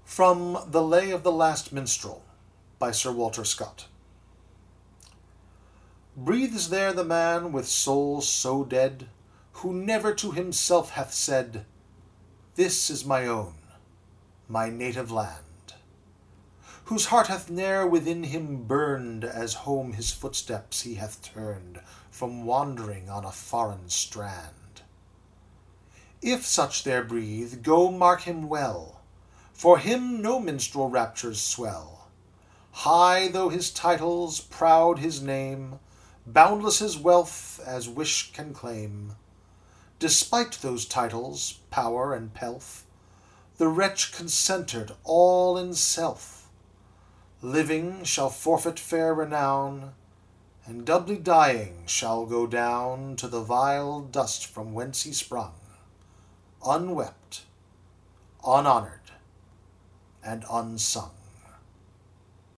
From The Lay of the Last Minstrel, by Sir Walter Scott. Breathes there the man with soul so dead, who never to himself hath said, "This is my own, my native land," whose heart hath ne'er within him burned, as home his footsteps he hath turned, from wandering on a foreign strand? If such there breathe, go mark him well, for him no minstrel raptures swell. High though his titles, proud his name, boundless his wealth, as wish can claim, despite those titles, power, and pelf, the wretch concentred all in self, living shall forfeit fair renown, and doubly dying shall go down to the vile dust from whence he sprung, unwept, unhonoured, and unsung.